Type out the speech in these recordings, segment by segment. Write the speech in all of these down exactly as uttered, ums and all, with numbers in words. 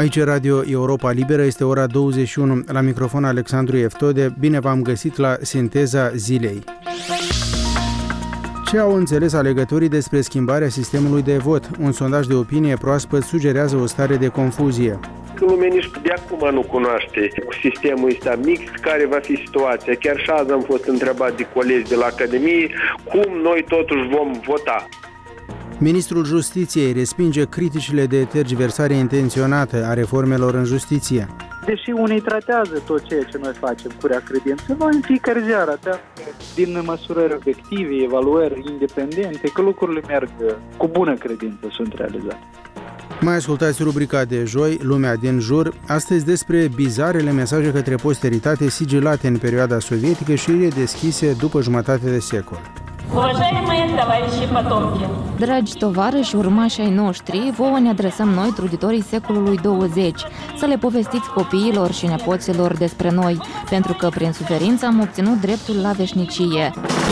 Aici Radio Europa Liberă, este ora douăzeci și unu, la microfon Alexandru Eftode. Bine v-am găsit la Sinteza Zilei. Ce au înțeles alegătorii despre schimbarea sistemului de vot? Un sondaj de opinie proaspăt sugerează o stare de confuzie. Lumea nici de acum nu cunoaște cu sistemul ăsta mixt care va fi situația. Chiar și azi am fost întrebat de colegi de la Academie cum noi totuși vom vota. Ministrul Justiției respinge criticile de tergiversare intenționată a reformelor în justiție. Deși unii tratează tot ceea ce noi facem cu rea credință, noi în fiecare zi arată din măsurări obiective, evaluări independente, că lucrurile merg cu bună credință, sunt realizate. Mai ascultați rubrica de joi, Lumea din jur, astăzi despre bizarele mesaje către posteritate sigilate în perioada sovietică și redeschise după jumătate de secol. Dragi tovarăși, urmași ai noștri, vouă ne adresăm noi, truditorii secolului douăzeci, să le povestiți copiilor și nepoților despre noi, pentru că prin suferință am obținut dreptul la veșnicie.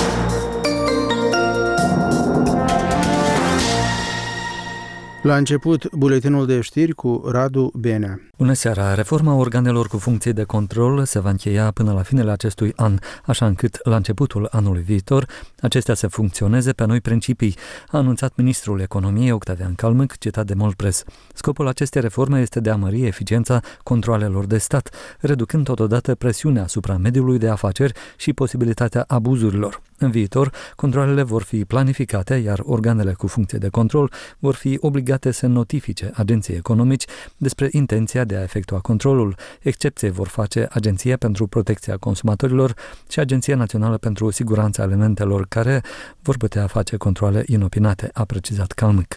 La început, buletinul de știri cu Radu Benea. Bună seara! Reforma organelor cu funcție de control se va încheia până la finele acestui an, așa încât la începutul anului viitor acestea să funcționeze pe noi principii, a anunțat ministrul economiei Octavian Calmâc, citat de Molpress. Scopul acestei reforme este de a mări eficiența controalelor de stat, reducând totodată presiunea asupra mediului de afaceri și posibilitatea abuzurilor. În viitor, controalele vor fi planificate, iar organele cu funcție de control vor fi obligate să notifice agenții economici despre intenția de a efectua controlul. Excepție vor face Agenția pentru Protecția Consumatorilor și Agenția Națională pentru Siguranța Alimentelor, care vor putea face controale inopinate, a precizat Calmâc.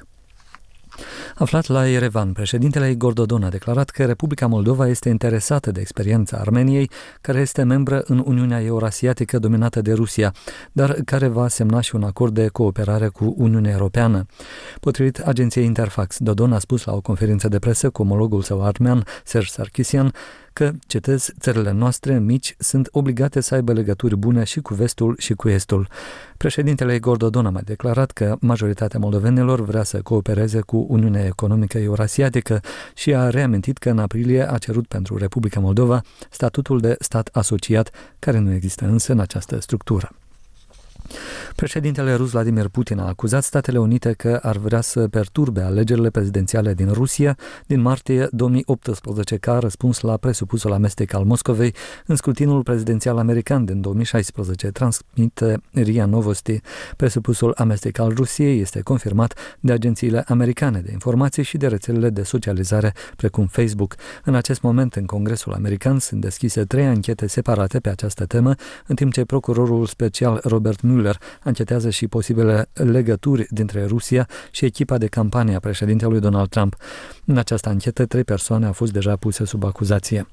Aflat la Yerevan, președintele Igor Dodon a declarat că Republica Moldova este interesată de experiența Armeniei, care este membră în Uniunea Eurasiatică dominată de Rusia, dar care va semna și un acord de cooperare cu Uniunea Europeană. Potrivit agenției Interfax, Dodon a spus la o conferință de presă cu omologul său armean, Serge Sarkisian, că, citez, țările noastre mici sunt obligate să aibă legături bune și cu vestul și cu estul. Președintele Igor Dodon a mai declarat că majoritatea moldovenilor vrea să coopereze cu Uniunea Economică Eurasiatică și a reamintit că în aprilie a cerut pentru Republica Moldova statutul de stat asociat, care nu există însă în această structură. Președintele rus Vladimir Putin a acuzat Statele Unite că ar vrea să perturbe alegerile prezidențiale din Rusia din martie două mii optsprezece ca răspuns la presupusul amestec al Moscovei în scrutinul prezidențial american din două mii șaisprezece, transmite R I A Novosti. Presupusul amestec al Rusiei este confirmat de agențiile americane de informații și de rețelele de socializare precum Facebook. În acest moment, în Congresul American sunt deschise trei anchete separate pe această temă, în timp ce procurorul special Robert Mueller anchetează și posibile legături dintre Rusia și echipa de campanie a președintelui Donald Trump. În această anchetă, trei persoane au fost deja puse sub acuzație.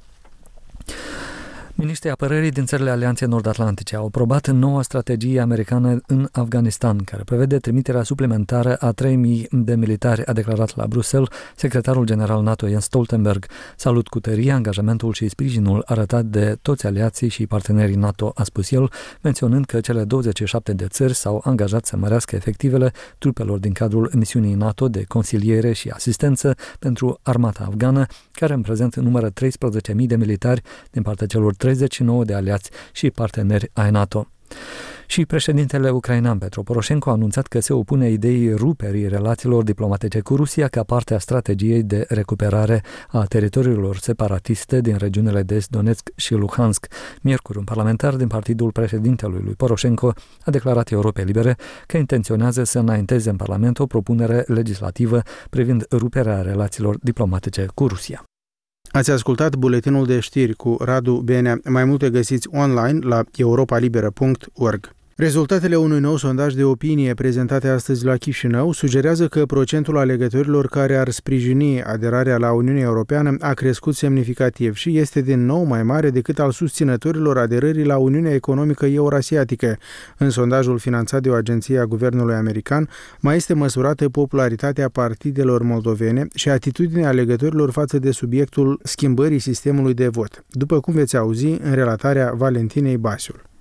Miniștrii apărării din țările Alianței Nord-Atlantice au aprobat noua strategie americană în Afganistan, care prevede trimiterea suplimentară a trei mii de militari, a declarat la Bruxelles secretarul general NATO Jens Stoltenberg. Salut cu tărie angajamentul și sprijinul arătat de toți aliații și partenerii NATO, a spus el, menționând că cele douăzeci și șapte de țări s-au angajat să mărească efectivele trupelor din cadrul misiunii NATO de consiliere și asistență pentru armata afgană, care în prezent numără treisprezece mii de militari din partea celor treizeci și nouă de aliați și parteneri ai NATO. Și președintele ucrainean Petro Poroșenko a anunțat că se opune ideii ruperii relațiilor diplomatice cu Rusia ca parte a strategiei de recuperare a teritoriilor separatiste din regiunile de est Donetsk și Luhansk. Miercuri, un parlamentar din partidul președintelui lui Poroșenko a declarat Europei Libere că intenționează să înainteze în Parlament o propunere legislativă privind ruperea relațiilor diplomatice cu Rusia. Ați ascultat buletinul de știri cu Radu Benea. Mai multe găsiți online la europa liberă punct org. Rezultatele unui nou sondaj de opinie prezentate astăzi la Chișinău sugerează că procentul alegătorilor care ar sprijini aderarea la Uniunea Europeană a crescut semnificativ și este din nou mai mare decât al susținătorilor aderării la Uniunea Economică Eurasiatică. În sondajul finanțat de o agenție a guvernului american, mai este măsurată popularitatea partidelor moldovene și atitudinea alegătorilor față de subiectul schimbării sistemului de vot, după cum veți auzi în relatarea Valentinei Basiul.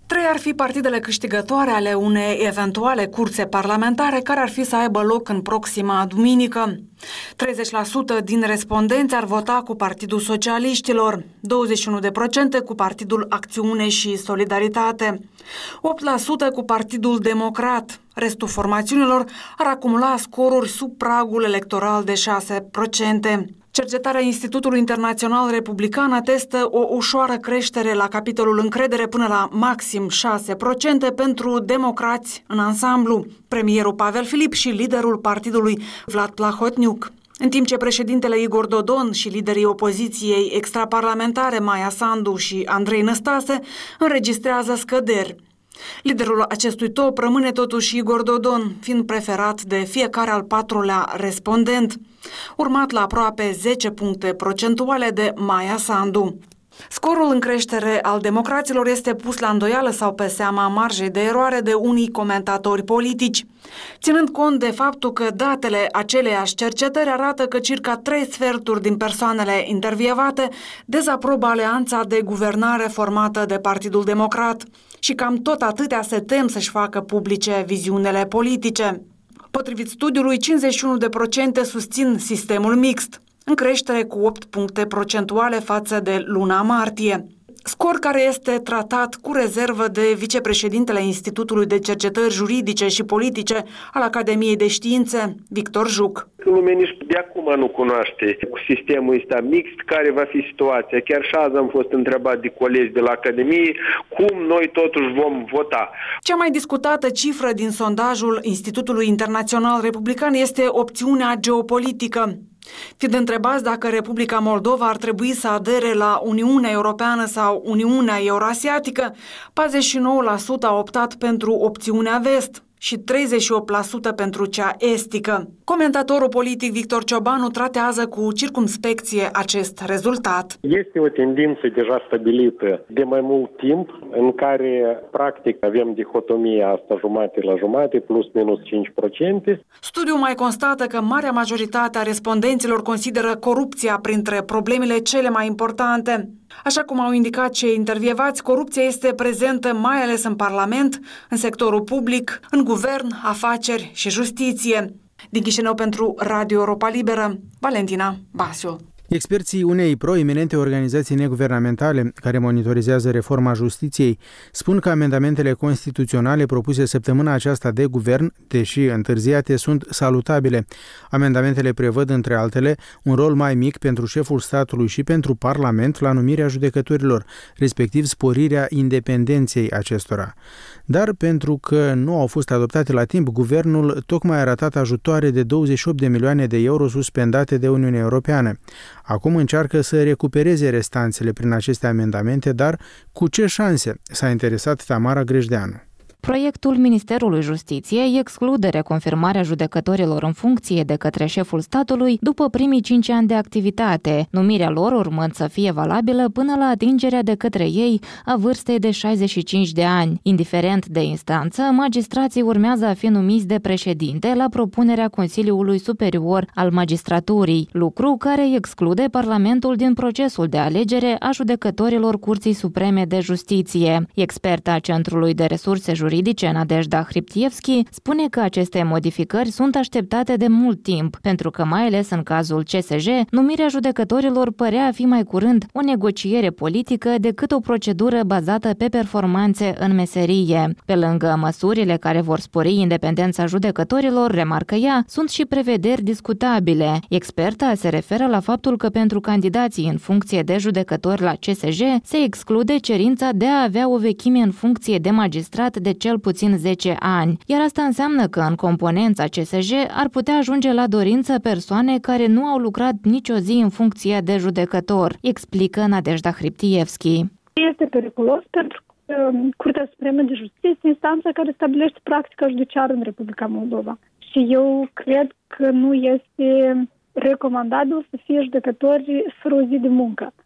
Trei ar fi partidele câștigătoare ale unei eventuale curse parlamentare care ar fi să aibă loc în proxima duminică. treizeci la sută din respondenți ar vota cu Partidul Socialiștilor, douăzeci și unu la sută cu Partidul Acțiune și Solidaritate, opt la sută cu Partidul Democrat. Restul formațiunilor ar acumula scoruri sub pragul electoral de șase la sută. Cercetarea Institutului Internațional Republican atestă o ușoară creștere la capitolul încredere până la maxim șase la sută pentru democrați în ansamblu, premierul Pavel Filip și liderul partidului Vlad Plahotniuc, în timp ce președintele Igor Dodon și liderii opoziției extraparlamentare Maia Sandu și Andrei Năstase înregistrează scăderi. Liderul acestui top rămâne totuși Igor Dodon, fiind preferat de fiecare al patrulea respondent, urmat la aproape zece puncte procentuale de Maia Sandu. Scorul în creștere al democraților este pus la îndoială sau pe seama marjei de eroare de unii comentatori politici, ținând cont de faptul că datele aceleiași cercetări arată că circa trei sferturi din persoanele intervievate dezaprobă alianța de guvernare formată de Partidul Democrat și cam tot atâtea se tem să-și facă publice viziunile politice. Potrivit studiului, cincizeci și unu la sută susțin sistemul mixt, în creștere cu opt puncte procentuale față de luna martie. Scor care este tratat cu rezervă de vicepreședintele Institutului de Cercetări Juridice și Politice al Academiei de Științe, Victor Juc. Lumea nici de acum nu cunoaște cu sistemul ăsta mixt care va fi situația. Chiar și azi am fost întrebat de colegi de la Academie cum noi totuși vom vota. Cea mai discutată cifră din sondajul Institutului Internațional Republican este opțiunea geopolitică. Fiind întrebați dacă Republica Moldova ar trebui să adere la Uniunea Europeană sau Uniunea Eurasiatică, patruzeci și nouă la sută a optat pentru opțiunea vest și treizeci și opt la sută pentru cea estică. Comentatorul politic Victor Ciobanu tratează cu circumspecție acest rezultat. Este o tendință deja stabilită de mai mult timp, în care practic avem dihotomia asta jumate la jumate, plus minus cinci la sută. Studiul mai constată că marea majoritate a respondenților consideră corupția printre problemele cele mai importante. Așa cum au indicat cei intervievați, corupția este prezentă mai ales în Parlament, în sectorul public, în guvern, afaceri și justiție. Din Chișinău pentru Radio Europa Liberă, Valentina Basiu. Experții unei proeminente organizații neguvernamentale care monitorizează reforma justiției spun că amendamentele constituționale propuse săptămâna aceasta de guvern, deși întârziate, sunt salutabile. Amendamentele prevăd, între altele, un rol mai mic pentru șeful statului și pentru Parlament la numirea judecătorilor, respectiv sporirea independenței acestora. Dar pentru că nu au fost adoptate la timp, guvernul tocmai a ratat ajutoare de douăzeci și opt de milioane de euro suspendate de Uniunea Europeană. Acum încearcă să recupereze restanțele prin aceste amendamente, dar cu ce șanse? S-a interesat Tamara Grejdeanu. Proiectul Ministerului Justiției exclude reconfirmarea judecătorilor în funcție de către șeful statului după primii cinci ani de activitate, numirea lor urmând să fie valabilă până la atingerea de către ei a vârstei de șaizeci și cinci de ani. Indiferent de instanță, magistrații urmează a fi numiți de președinte la propunerea Consiliului Superior al Magistraturii, lucru care exclude Parlamentul din procesul de alegere a judecătorilor Curții Supreme de Justiție. Experta Centrului de Resurse Juridice juridice, Nadejda Hriptievski, spune că aceste modificări sunt așteptate de mult timp, pentru că, mai ales în cazul C S J, numirea judecătorilor părea a fi mai curând o negociere politică decât o procedură bazată pe performanțe în meserie. Pe lângă măsurile care vor spori independența judecătorilor, remarcă ea, sunt și prevederi discutabile. Experta se referă la faptul că pentru candidații în funcție de judecători la C S J se exclude cerința de a avea o vechime în funcție de magistrat de cel puțin zece ani, iar asta înseamnă că în componența C S J ar putea ajunge la dorință persoane care nu au lucrat nicio zi în funcție de judecător, explică Nadejda Hriptievski. Este periculos pentru că Curtea Supremă de Justiție este instanța care stabilește practica judiciară în Republica Moldova. Și eu cred că nu este recomandabil să fie judecători fără o zi de muncă.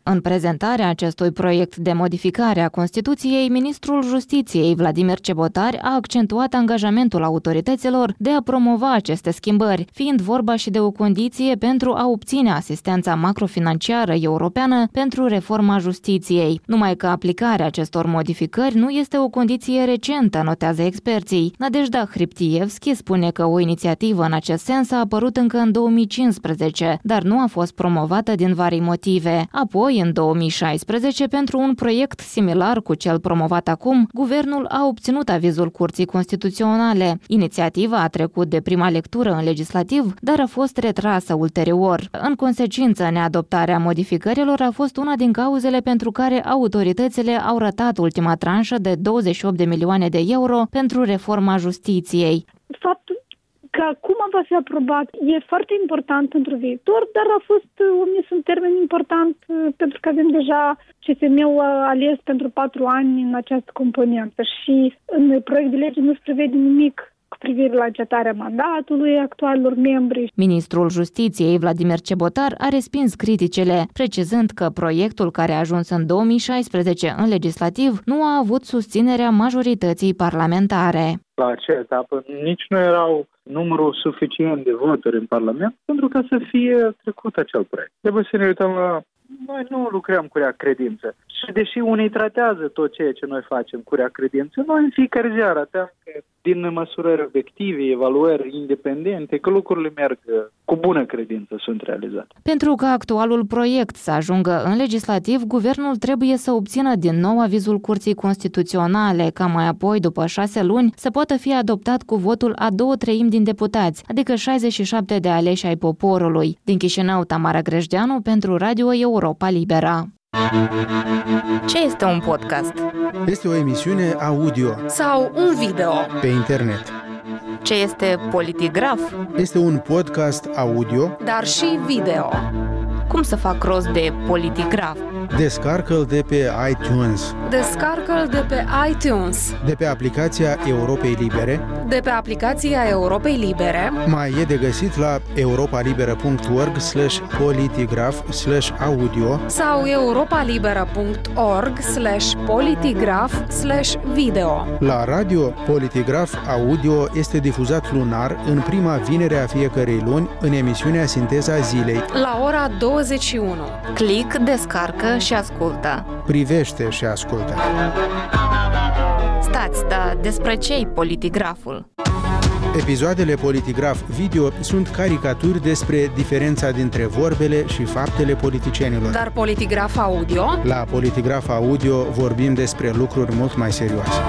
În prezentarea acestui proiect de modificare a Constituției, ministrul Justiției Vladimir Cebotari a accentuat angajamentul autorităților de a promova aceste schimbări, fiind vorba și de o condiție pentru a obține asistența macrofinanciară europeană pentru reforma justiției. Numai că aplicarea acestor modificări nu este o condiție recentă, notează experții. Nadejda Hriptievski spune că o inițiativă în acest sens a apărut încă în două mii cincisprezece, dar nu a fost promovată din vari motive. Apoi, în două mii șaisprezece, pentru un proiect similar cu cel promovat acum, guvernul a obținut avizul Curții Constituționale. Inițiativa a trecut de prima lectură în legislativ, dar a fost retrasă ulterior. În consecință, neadoptarea modificărilor a fost una din cauzele pentru care autoritățile au ratat ultima tranșă de douăzeci și opt de milioane de euro pentru reforma justiției. Faptul că acum va fi aprobat e foarte important pentru viitor, dar a fost omis un termen important pentru că avem deja C S M-ul ales pentru patru ani în această componentă și în proiect de lege nu se prevede nimic cu privire la încetarea mandatului actualilor membri. Ministrul Justiției Vladimir Cebotar a respins criticele, precizând că proiectul care a ajuns în două mii șaisprezece în legislativ nu a avut susținerea majorității parlamentare. La acea etapă nici nu erau numărul suficient de voturi în Parlament pentru ca să fie trecut acel proiect. Trebuie să ne uităm la... Noi nu lucrăm cu rea credință. Și deși unii tratează tot ceea ce noi facem cu rea credință, noi în fiecare zi arătăm că din măsurări obiective, evaluări independente, că lucrurile merg cu bună credință, sunt realizate. Pentru ca actualul proiect să ajungă în legislativ, guvernul trebuie să obțină din nou avizul Curții Constituționale, ca mai apoi, după șase luni, să poată fi adoptat cu votul a două treimi din deputați, adică șaizeci și șapte de aleși ai poporului. Din Chișinău, Tamara Grejdeanu pentru Radio Europa Liberă. Ce este un podcast? Este o emisiune audio sau un video pe internet. Ce este Politigraf? Este un podcast audio, dar și video. Cum să fac rost de Politigraf? Descarcă-l de pe iTunes. Descarcă-l de pe iTunes. De pe aplicația Europei Libere. De pe aplicația Europei Libere. Mai e de găsit la europalibera punct org slash politigraf slash audio sau europalibera punct org slash politigraf slash video. La radio, Politigraf Audio este difuzat lunar în prima vinere a fiecărei luni în emisiunea Sinteza Zilei. La ora douăzeci și unu. Click, descarcă și ascultă. Privește și ascultă. Stați, dar despre ce-i Politigraful? Episoadele Politigraf Video sunt caricaturi despre diferența dintre vorbele și faptele politicienilor. Dar Politigraf Audio? La Politigraf Audio vorbim despre lucruri mult mai serioase.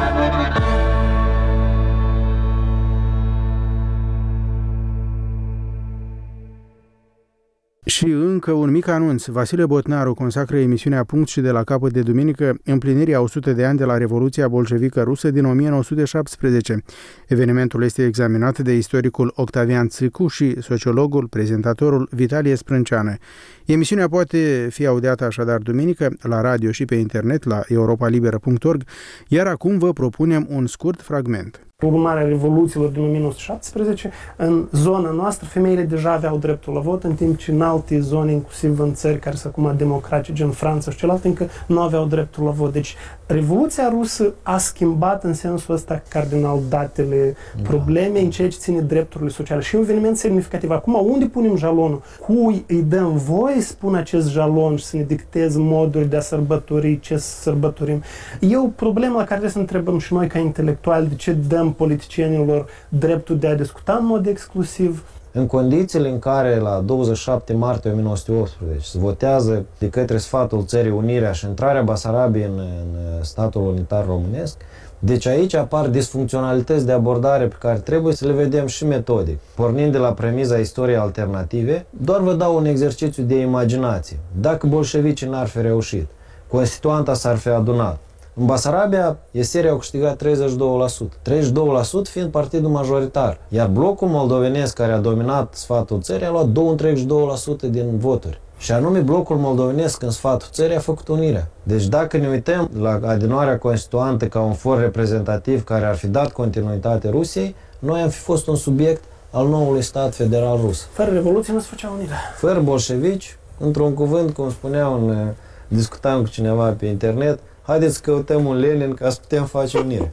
Și încă un mic anunț. Vasile Botnaru consacră emisiunea Punct și de la capăt de duminică împlinirii a o sută de ani de la Revoluția Bolșevică rusă din o mie nouă sute șaptesprezece. Evenimentul este examinat de istoricul Octavian Țicu și sociologul, prezentatorul Vitalie Sprânceană. Emisiunea poate fi audiată așadar duminică la radio și pe internet la europalibera punct org, iar acum vă propunem un scurt fragment. Urmarea revoluțiilor din o mie nouă sute șaptesprezece, în zona noastră, femeile deja aveau dreptul la vot, în timp ce în alte zone, inclusiv în țări care sunt acum democratice, gen Franța și celelalte, încă nu aveau dreptul la vot. Deci, Revoluția rusă a schimbat în sensul ăsta cardinal datele problemei în ceea ce ține drepturile sociale. Și un eveniment semnificativ. Acum, unde punem jalonul? Cui îi dăm voie să pun acest jalon și să ne dicteze moduri de a sărbători, ce să sărbătorim? E o problemă la care trebuie să întrebăm și noi ca intelectuali de ce dăm politicienilor dreptul de a discuta în mod exclusiv. În condițiile în care la douăzeci și șapte martie o mie nouă sute optsprezece se votează de către sfatul Țării Unirea și intrarea Basarabiei în, în statul unitar românesc, deci aici apar disfuncționalități de abordare pe care trebuie să le vedem și metodic. Pornind de la premiza istoriei alternative, doar vă dau un exercițiu de imaginație. Dacă bolșevicii n-ar fi reușit, Constituanta s-ar fi adunat. În Basarabia, Eserii au câștigat treizeci și doi la sută, treizeci și doi la sută fiind partidul majoritar, iar blocul moldovenesc care a dominat sfatul țării a luat treizeci și doi la sută din voturi. Și anume blocul moldovenesc în sfatul țării a făcut unirea. Deci dacă ne uităm la adunarea constituantă ca un for reprezentativ care ar fi dat continuitate Rusiei, noi am fi fost un subiect al noului stat federal rus. Fără Revoluție nu se făcea unirea. Fără bolșevici, într-un cuvânt, cum spunea un discutam cu cineva pe internet, haideți să căutăm un Lenin ca să putem face unire.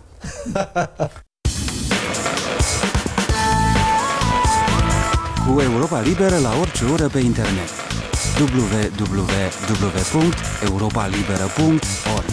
Cu Europa Liberă la orice oră pe internet. w w w punct europa liberă punct org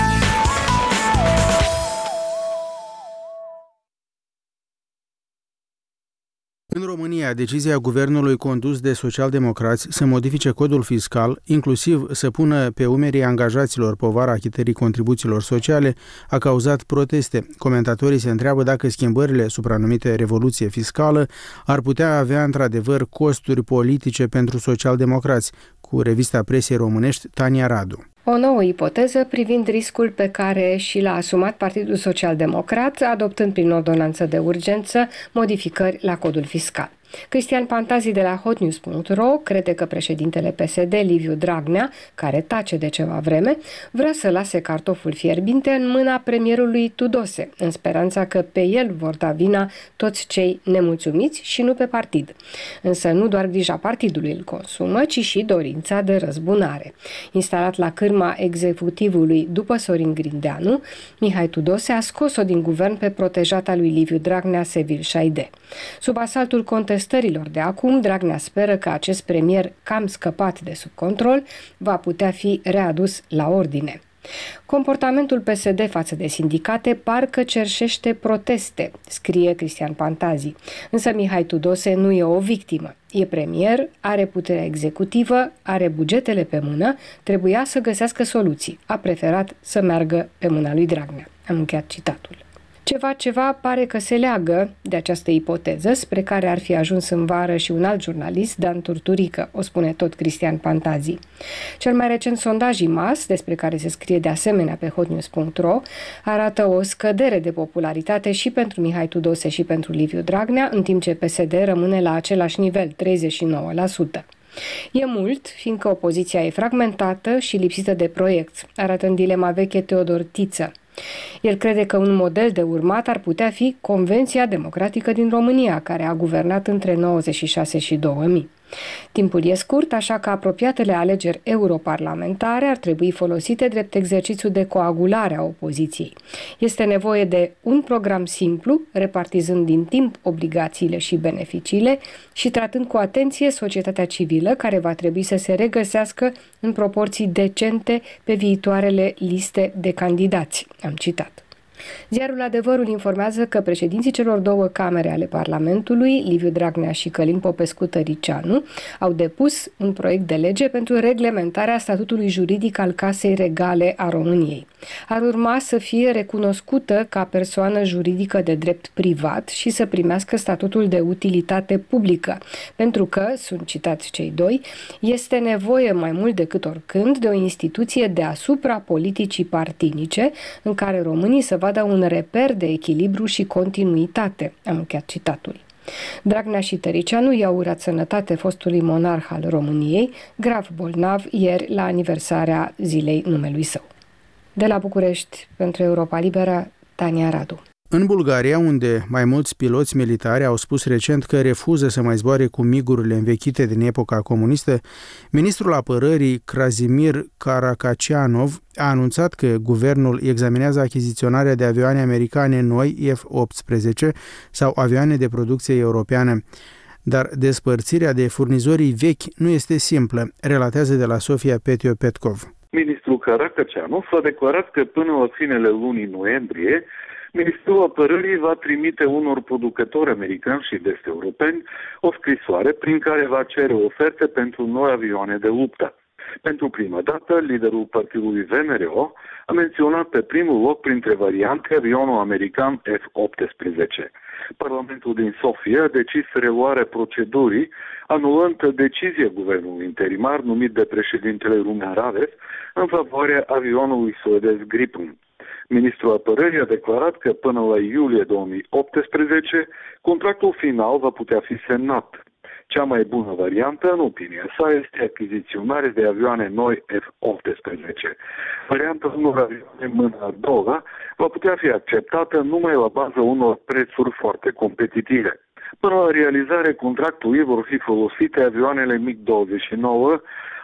În România, decizia guvernului condus de socialdemocrați să modifice codul fiscal, inclusiv să pună pe umerii angajaților povara achitării contribuțiilor sociale, a cauzat proteste. Comentatorii se întreabă dacă schimbările supranumite revoluție fiscală ar putea avea într-adevăr costuri politice pentru socialdemocrați, cu revista presei românești Tania Radu. O nouă ipoteză privind riscul pe care și l-a asumat Partidul Social-Democrat, adoptând prin ordonanță de urgență modificări la codul fiscal. Cristian Pantazi de la hotnews punct ro crede că președintele P S D, Liviu Dragnea, care tace de ceva vreme, vrea să lase cartoful fierbinte în mâna premierului Tudose, în speranța că pe el vor da vina toți cei nemulțumiți și nu pe partid. Însă nu doar grija partidului îl consumă, ci și dorința de răzbunare. Instalat la cârma executivului după Sorin Grindeanu, Mihai Tudose a scos-o din guvern pe protejata lui Liviu Dragnea, Sevil Șaide. Sub asaltul contestărilor de acum, Dragnea speră că acest premier cam scăpat de sub control va putea fi readus la ordine. Comportamentul P S D față de sindicate parcă cerșește proteste, scrie Cristian Pantazi. Însă Mihai Tudose nu e o victimă. E premier, are puterea executivă, are bugetele pe mână, trebuia să găsească soluții. A preferat să meargă pe mâna lui Dragnea. Am încheiat citatul. Ceva, ceva pare că se leagă de această ipoteză, spre care ar fi ajuns în vară și un alt jurnalist, Dan Turturică, o spune tot Cristian Pantazi. Cel mai recent sondaj I M A S, despre care se scrie de asemenea pe hotnews punct ro, arată o scădere de popularitate și pentru Mihai Tudose și pentru Liviu Dragnea, în timp ce P S D rămâne la același nivel, treizeci și nouă la sută. E mult, fiindcă opoziția e fragmentată și lipsită de proiect, arată în dilema veche Teodor Tiță. El crede că un model de urmat ar putea fi Convenția Democratică din România, care a guvernat între nouăzeci și șase și două mii. Timpul e scurt, așa că apropiatele alegeri europarlamentare ar trebui folosite drept exercițiu de coagulare a opoziției. Este nevoie de un program simplu, repartizând din timp obligațiile și beneficiile și tratând cu atenție societatea civilă, care va trebui să se regăsească în proporții decente pe viitoarele liste de candidați. Am citat. Ziarul Adevărul informează că președinții celor două camere ale Parlamentului, Liviu Dragnea și Călin Popescu-Tăricianu, au depus un proiect de lege pentru reglementarea statutului juridic al Casei Regale a României. Ar urma să fie recunoscută ca persoană juridică de drept privat și să primească statutul de utilitate publică, pentru că, sunt citați cei doi, este nevoie mai mult decât oricând de o instituție deasupra politicii partinice, în care românii să vadă un reper de echilibru și continuitate. Am încheiat citatul. Dragnea și Tăricianu i-au urat sănătate fostului monarh al României, grav bolnav, ieri la aniversarea zilei numelui său. De la București, pentru Europa Liberă, Tania Radu. În Bulgaria, unde mai mulți piloți militari au spus recent că refuză să mai zboare cu migurile învechite din epoca comunistă, ministrul apărării Krasimir Karakacianov a anunțat că guvernul examinează achiziționarea de avioane americane noi F optsprezece sau avioane de producție europeană. Dar despărțirea de furnizorii vechi nu este simplă, relatează de la Sofia Petio-Petkov. Ministrul Karakacianov a declarat că până la finele lunii noiembrie Ministrul Apărării va trimite unor producători americani și est-europeni o scrisoare prin care va cere oferte pentru noi avioane de luptă. Pentru prima dată, liderul partidului V N R O a menționat pe primul loc printre variante avionul american F optsprezece. Parlamentul din Sofia a decis reluarea procedurii, anulând decizia guvernului interimar numit de președintele Rumen Radev în favoarea avionului suedez Gripen. Ministrul Apărării a declarat că până la iulie două mii optsprezece contractul final va putea fi semnat. Cea mai bună variantă, în opinia sa, este achiziționarea de avioane noi F optsprezece. Varianta unor avioane mână a doua va putea fi acceptată numai la baza unor prețuri foarte competitive. Până la realizare contractului vor fi folosite avioanele MiG douăzeci și nouă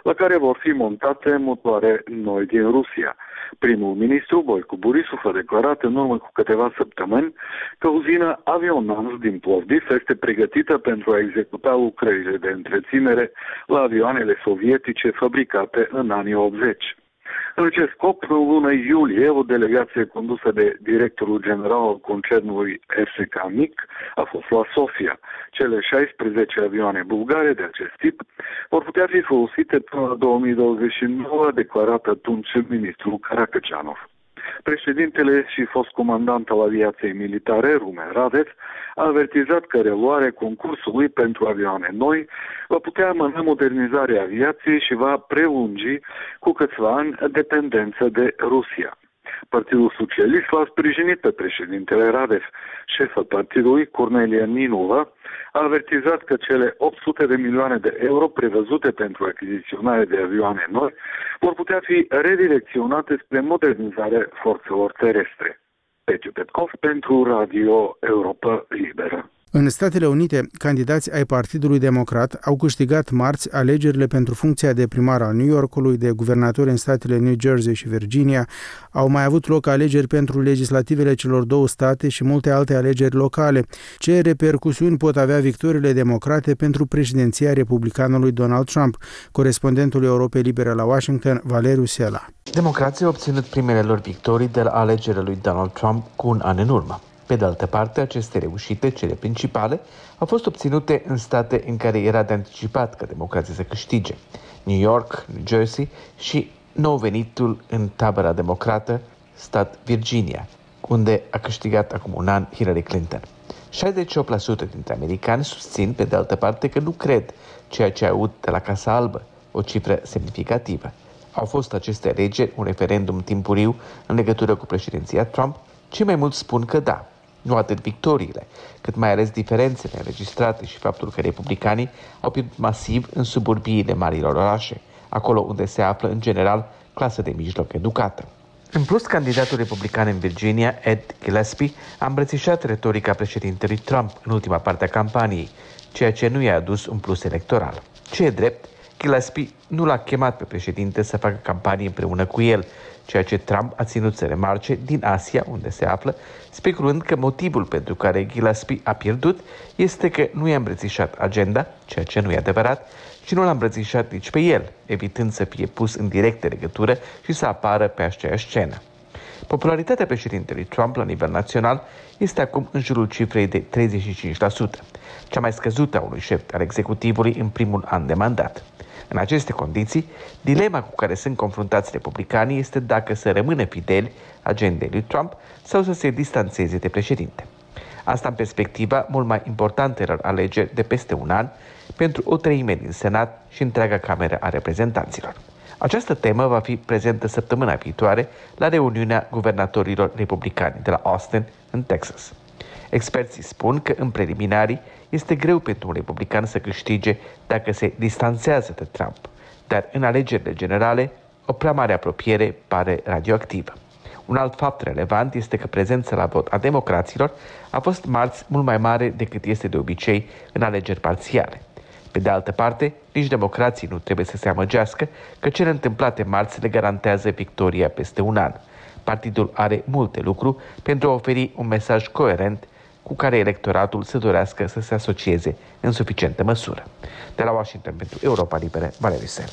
la care vor fi montate motoare noi din Rusia. Primul ministru Boicu Borisov a declarat în urmă cu câteva săptămâni că uzina Avionans din Plovdiv este pregătită pentru a executa lucrările de întreținere la avioanele sovietice fabricate în anii optzeci. În acest scop, în luna iulie, o delegație condusă de directorul general al concernului F S K MiG a fost la Sofia. Cele șaisprezece avioane bulgare de acest tip vor putea fi folosite până la două mii douăzeci și nouă, a declarat atunci ministrul Karakacianov. Președintele și fost comandant al aviației militare, Rumen Radev, a avertizat că reluarea concursului pentru avioane noi va putea amâna modernizarea aviației și va prelungi cu câțiva ani dependența de Rusia. Partidul Socialist l-a sprijinit pe președintele Radev. Șefa partidului, Cornelia Ninova, a avertizat că cele opt sute de milioane de euro prevăzute pentru achiziționare de avioane noi vor putea fi redirecționate spre modernizarea forțelor terestre. Petiu Petkov pentru Radio Europa Liberă. În Statele Unite, candidați ai Partidului Democrat au câștigat marți alegerile pentru funcția de primar al New Yorkului, de guvernatori în statele New Jersey și Virginia. Au mai avut loc alegeri pentru legislativele celor două state și multe alte alegeri locale. Ce repercusiuni pot avea victoriile democrate pentru președinția republicanului Donald Trump? Corespondentul Europei Libere la Washington, Valeriu Sela. Democrații au obținut primele lor victorii de la alegerile lui Donald Trump cu un an în urmă. Pe de altă parte, aceste reușite, cele principale, au fost obținute în state în care era de anticipat ca democrații să câștige: New York, New Jersey și nou venitul în tabăra democrată, stat Virginia, unde a câștigat acum un an Hillary Clinton. șaizeci și opt la sută dintre americani susțin, pe de altă parte, că nu cred ceea ce au auzit de la Casa Albă, o cifră semnificativă. Au fost aceste alegeri un referendum timpuriu în legătură cu președinția Trump? Cei mai mulți spun că da. Nu atât victoriile, cât mai ales diferențele înregistrate și faptul că republicanii au pierdut masiv în suburbiile marilor orașe, acolo unde se află, în general, clasă de mijloc educată. În plus, candidatul republican în Virginia, Ed Gillespie, a îmbrățișat retorica președintelui Trump în ultima parte a campaniei, ceea ce nu i-a adus un plus electoral. Ce e drept, Gillespie nu l-a chemat pe președinte să facă campanie împreună cu el, ceea ce Trump a ținut să remarce din Asia, unde se află, speculând că motivul pentru care Gillespie a pierdut este că nu i-a îmbrățișat agenda, ceea ce nu e adevărat, și nu l-a îmbrățișat nici pe el, evitând să fie pus în directă legătură și să apară pe aceeași scenă. Popularitatea președintelui Trump la nivel național este acum în jurul cifrei de treizeci și cinci la sută, cea mai scăzută a unui șef al executivului în primul an de mandat. În aceste condiții, dilema cu care sunt confruntați republicanii este dacă să rămână fideli agendei lui Trump sau să se distanțeze de președinte. Asta în perspectiva mult mai importantelor alegeri de peste un an pentru o treime din Senat și întreaga Cameră a Reprezentanților. Această temă va fi prezentă săptămâna viitoare la reuniunea guvernatorilor republicani de la Austin, în Texas. Experții spun că în preliminarii este greu pentru un republican să câștige dacă se distanțează de Trump, dar în alegerile generale o prea mare apropiere pare radioactivă. Un alt fapt relevant este că prezența la vot a democraților a fost marți mult mai mare decât este de obicei în alegeri parțiale. Pe de altă parte, nici democrații nu trebuie să se amăgească că cele întâmplate marți le garantează victoria peste un an. Partidul are multe lucruri pentru a oferi un mesaj coerent cu care electoratul să dorească să se asocieze în suficientă măsură. De la Washington pentru Europa Liberă, Valeriu Sela.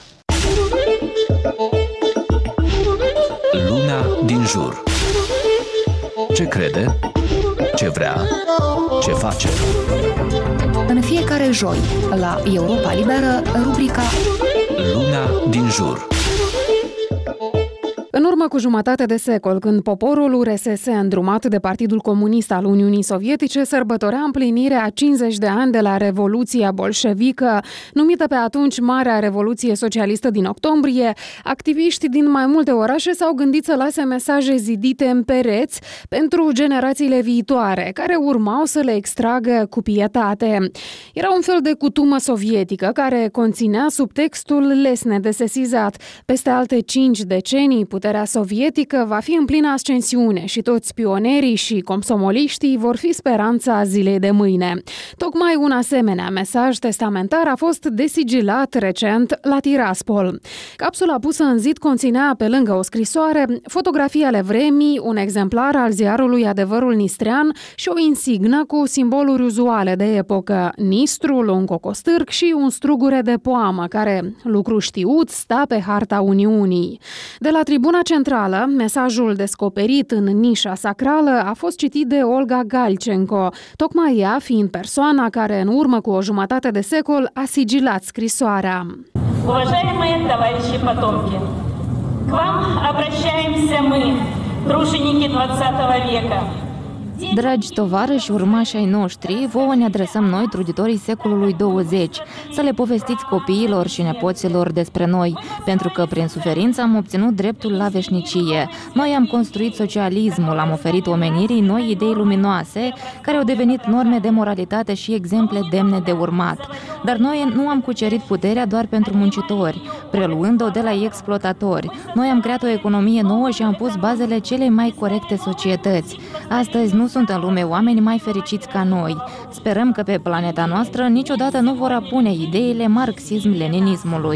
Lumea din jur. Ce crede? Ce vrea? Ce face? În fiecare joi, la Europa Liberă, rubrica Lumea din jur. În urmă cu jumătate de secol, când poporul U R S S, îndrumat de Partidul Comunist al Uniunii Sovietice, sărbătorea împlinirea a cincizeci de ani de la Revoluția bolșevică, numită pe atunci Marea Revoluție Socialistă din octombrie, activiști din mai multe orașe s-au gândit să lase mesaje zidite în pereți pentru generațiile viitoare, care urmau să le extragă cu pietate. Era un fel de cutumă sovietică care conținea subtextul lesne de sesizat: peste alte cinci decenii, puterea sovietică va fi în plină ascensiune și toți pionerii și comsomoliștii vor fi speranța zilei de mâine. Tocmai un asemenea mesaj testamentar a fost desigilat recent la Tiraspol. Capsula pusă în zid conținea, pe lângă o scrisoare, fotografii ale vremii, un exemplar al ziarului Adevărul Nistrean și o insignă cu simboluri uzuale de epocă, nistrul, un cocostârc și un strugure de poamă, care, lucru știut, sta pe harta Uniunii. De la tribuna centrală, mesajul descoperit în nișa sacrală a fost citit de Olga Galchenko, tocmai ea fiind persoana care, în urmă cu o jumătate de secol, a sigilat scrisoarea. Уважаемые товарищи потомки, к вам обращаемся мы, труженики двадцатого века. Dragi tovarăși, urmași ai noștri, vouă ne adresăm noi, truditorii secolului douăzeci, să le povestiți copiilor și nepoților despre noi, pentru că prin suferință am obținut dreptul la veșnicie. Noi am construit socialismul, am oferit omenirii noi idei luminoase, care au devenit norme de moralitate și exemple demne de urmat. Dar noi nu am cucerit puterea doar pentru muncitori, preluând-o de la exploatatori. Noi am creat o economie nouă și am pus bazele celei mai corecte societăți. Astăzi nu sunt în lume oameni mai fericiți ca noi. Sperăm că pe planeta noastră niciodată nu vor apune ideile marxism-leninismului.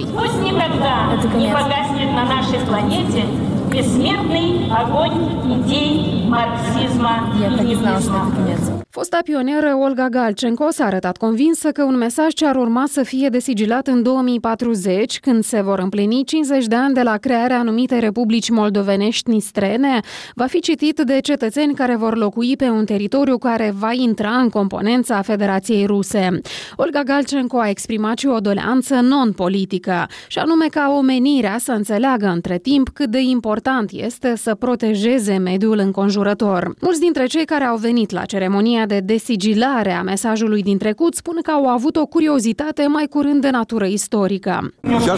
Fosta pionieră Olga Galchenko s-a arătat convinsă că un mesaj ce ar urma să fie desigilat în două mii patruzeci, când se vor împlini cincizeci de ani de la crearea anumitei republici moldovenești nistrene, va fi citit de cetățeni care vor locui pe un teritoriu care va intra în componența Federației Ruse. Olga Galchenko a exprimat și o doleanță non-politică, și anume ca omenirea să înțeleagă între timp cât de important este să protejeze mediul înconjurător. Mulți dintre cei care au venit la ceremonia de desigilare a mesajului din trecut spun că au avut o curiozitate mai curând de natură istorică.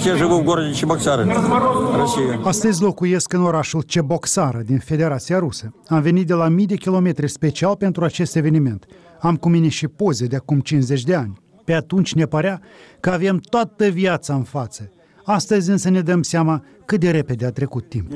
Astăzi locuiesc în orașul Cheboksară din Federația Rusă. Am venit de la mii de kilometri special pentru acest eveniment. Am cu mine și poze de acum cincizeci de ani. Pe atunci ne părea că avem toată viața în față. Astăzi însă ne dăm seama cât de repede a trecut timp.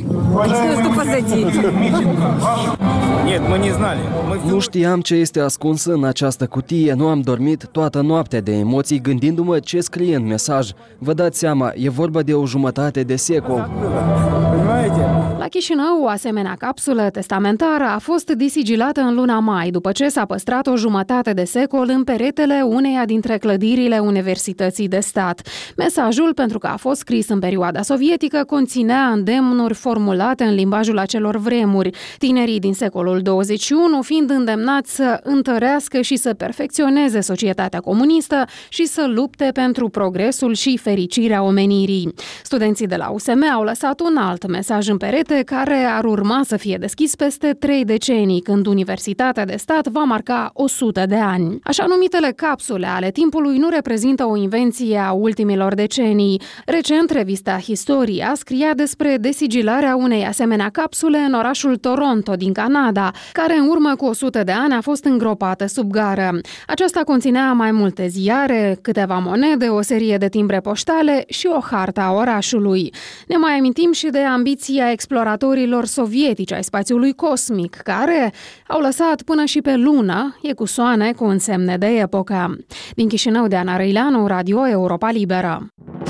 Nu știam ce este ascuns în această cutie, nu am dormit toată noaptea de emoții gândindu-mă ce scrie în mesaj. Vă dați seama, e vorba de o jumătate de secol. La Chișinău, o asemenea capsulă testamentară a fost desigilată în luna mai, după ce s-a păstrat o jumătate de secol în peretele uneia dintre clădirile Universității de Stat. Mesajul, pentru că a fost scris în perioada sovietică, conținea îndemnuri formulate în limbajul acelor vremuri, tinerii din secolul douăzeci și unu fiind îndemnați să întărească și să perfecționeze societatea comunistă și să lupte pentru progresul și fericirea omenirii. Studenții de la U S M au lăsat un alt mesaj în perete care ar urma să fie deschis peste trei decenii, când Universitatea de Stat va marca o sută de ani. Așa numitele capsule ale timpului nu reprezintă o invenție a ultimilor decenii. Recent, revista Historia scria despre desigilarea unei asemenea capsule în orașul Toronto din Canada, care în urmă cu o sută de ani a fost îngropată sub gară. Aceasta conținea mai multe ziare, câteva monede, o serie de timbre poștale și o hartă a orașului. Ne mai amintim și de ambiția exploratorilor sovietici ai spațiului cosmic, care au lăsat până și pe lună ecusoane cu însemne de epocă. Din Chișinău, de Ana Răileanu, Radio Europa Liberă.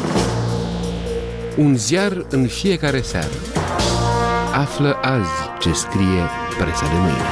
Un ziar în fiecare seară. Află azi ce scrie presa de mâine.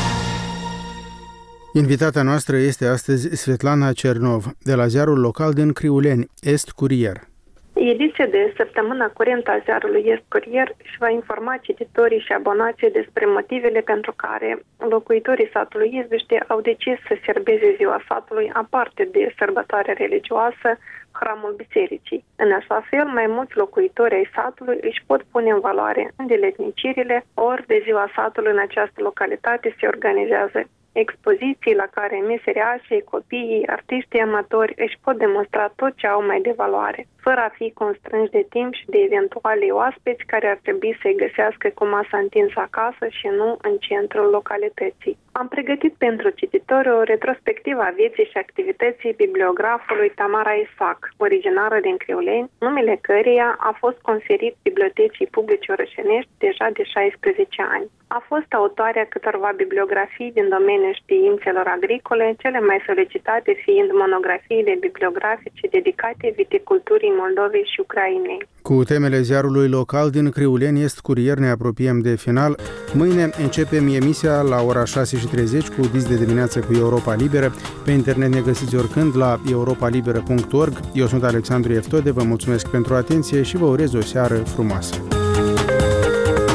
Invitata noastră este astăzi Svetlana Cernov, de la ziarul local din Criuleni, Est Curier. Ediția de săptămâna curentă a ziarului Est Curier își va informa cititorii și abonații despre motivele pentru care locuitorii satului Izbiște au decis să serbeze ziua satului aparte de sărbătoare religioasă, hramul bisericii. În așa fel, mai mulți locuitori ai satului își pot pune în valoare îndeletnicirile, ori de ziua satului în această localitate se organizează expoziții la care meseriașii, copiii, artiștii amatori își pot demonstra tot ce au mai de valoare. fără a fi constrânși de timp și de eventuale oaspeți care ar trebui să-i găsească cu masa întinsă acasă și nu în centrul localității. Am pregătit pentru cititori o retrospectivă a vieții și activității bibliografului Tamara Isaac, originară din Criuleni, numele căreia a fost conferit Bibliotecii Publice Orășenești deja de șaisprezece ani. A fost autoarea câtorva bibliografii din domeniul științelor agricole, cele mai solicitate fiind monografiile bibliografice dedicate viticulturii Moldovei și Ucrainei. Cu temele ziarului local din Criuleni Est Curier ne apropiem de final. Mâine începem emisia la ora șase și treizeci cu Dis de dimineață cu Europa Liberă. Pe internet ne găsiți oricând la europa liberă punct org. Eu sunt Alexandru Eftode, vă mulțumesc pentru atenție și vă urez o seară frumoasă.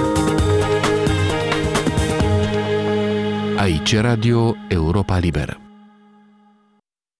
Aici Radio Europa Liberă.